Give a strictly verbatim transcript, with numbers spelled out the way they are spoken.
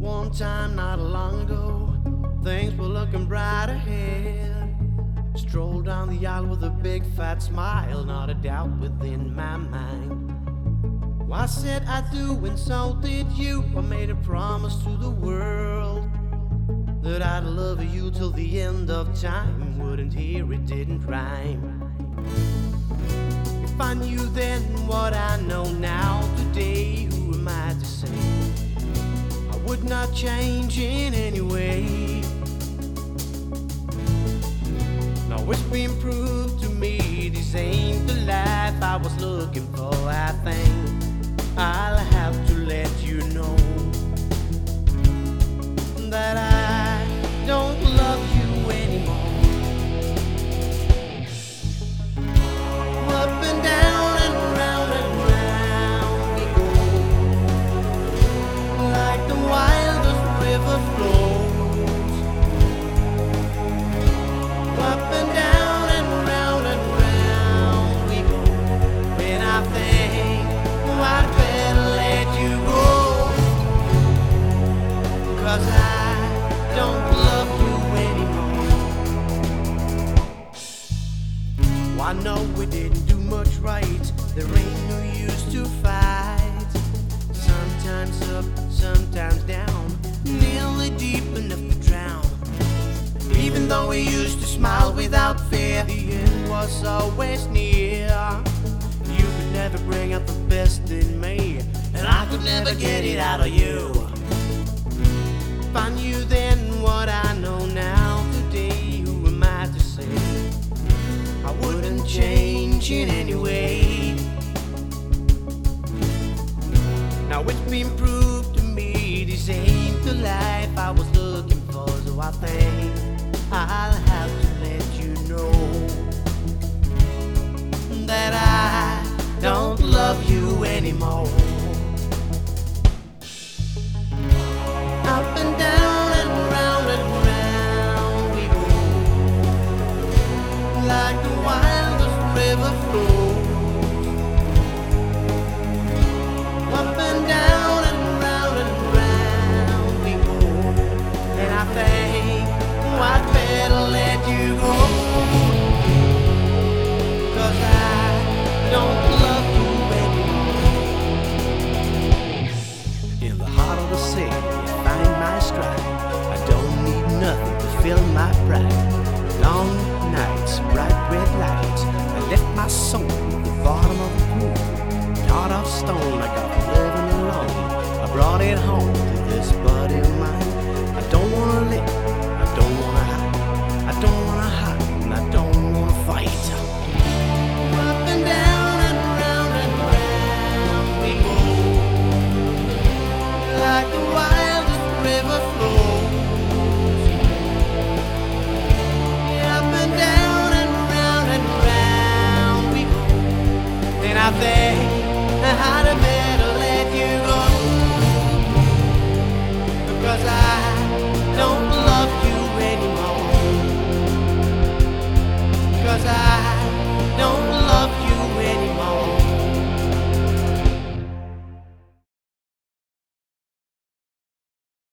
One time not long ago, things were looking bright ahead. Strolled down the aisle with a big fat smile, not a doubt within my mind. Well, I said I do, and so did you. I made a promise to the world that I'd love you till the end of time. Wouldn't hear it, didn't rhyme. If I knew then what I know now today, who am I to say? I would not change in any way. Now it's been proved to me this ain't the life I was looking for. I think I'll have to let you know that I don't love you anymore. Up and down and round and round we go, like the wildest river flows. Up and down and round and round we go, and I think I'd better let you go, 'cause I don't love you anymore. Well, I know we didn't do much right, there ain't no use to fight. Sometimes up, sometimes down, nearly deep enough to drown. Even though we used to smile without fear, the end was always near. You could never bring out the best in me, and I could never get it out of you. If I knew then what I know now today, who am I to say? I wouldn't change in any way. Now it's been proved to me this ain't the life I was looking for, so I think I'll have to let you know that I don't love you anymore.